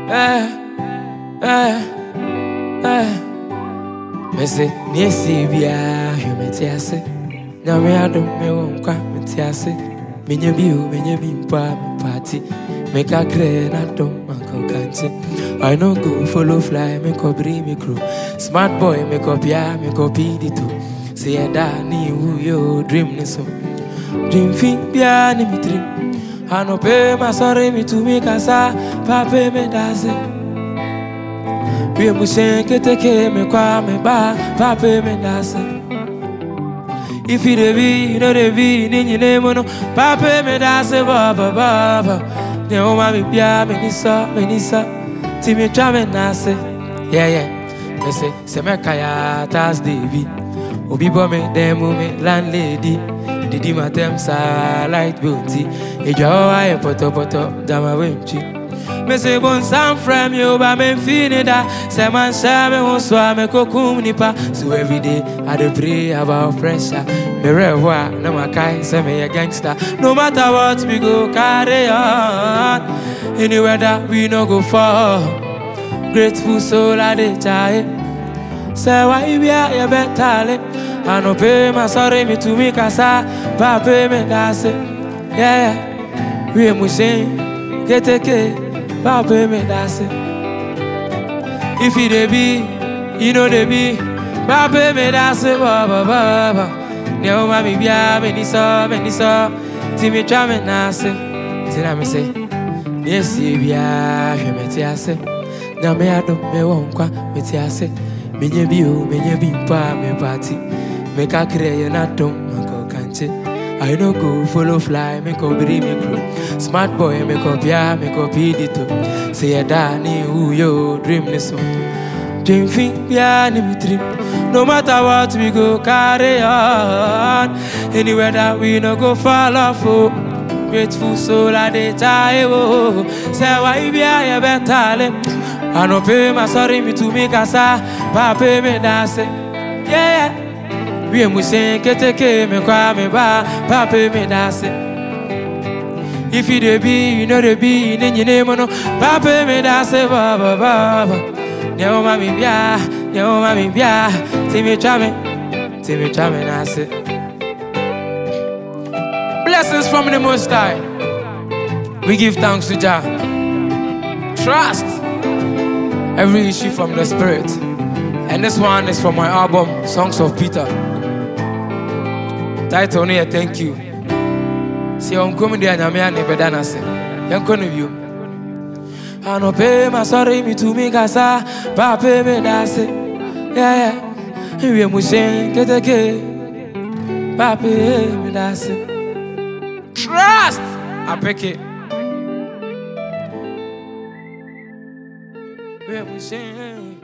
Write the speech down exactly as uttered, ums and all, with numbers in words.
Eh, eh, eh. Me say, Nisi bia, humetiase. Now me adom me won't come metiase. Minya biu, minya bimpa, me party. Make a crane at dom, uncle can't. I no go follow fly, me ko bring me crew. Smart boy, me ko pia, me ko pidi too. Say a da ni who yo dream ni so. Dream fit bia ni mi dream. I no pay my sorry me to me casa, papa me dance. We must take me qua me ba, papa me dance. If you the be, you know the be, in your name, no, papa me dance, baba, baba. No, mammy, pia, me nisa, me nisa, Timmy Tramen, nase. Yeah, yeah. Me say, Semekaya, tas Davy. Obi bombe, demo me, landlady. Didi matemsa, light beauty. Ejawa, e poto poto, dama wenchi. Me say, bon sam from you, but me feeling that. Say, man, say, me won't swam, me kokum nipa. So every day, I do pray about pressure. Me rewa, no my kai, say me a gangster. No matter what, we go carry on. Anywhere that we no go fall. Grateful soul, I dey try. Say, why you are your better? I no pay my sorry me to me casa, papa me dance. Yeah, yeah. We must sing, get a kid, papa me dance. If it dey be, you know they be, papa me dance, baba baba. Neo mami bia me ni so, me ni so, Timmy Tramen nase. Tina me say, yes bia, je me tiase. Na me adom me wonkwa me tiase. Menye bio, menye bimpa me party. Make a create na dom, go can't. I no go follow fly, me ko bring me crew. Smart boy, me ko pia, me ko pidi too. Say a da ni who yo dream ni so. Dream fit pia ni mi dream. No matter what we go carry on. Anywhere that we no go fall off. Oh. Grateful soul I dey try. Oh. Say why be I better? I no pay my sorry me to me casa. Papa me dance. Yeah. We must sing, get a me qua me ba, papa me dance. If you the be, you know the be, in your name, no, papa me dance, baba, baba. Neo mami bia, neo mami bia, Timmy Tramen, Timmy Tramen, dance. Blessings from the Most High. We give thanks to Jah. Trust every issue from the Spirit. And this one is from my album, Songs of Peter. Title here, thank you. See, I'm coming there, and I'm here, and say, I'm going to you. I no pay my sorry, me to me, casa, papa me dance. Yeah, yeah. We must sing, get a kid, papa me dance. Trust, I pick it. We must sing.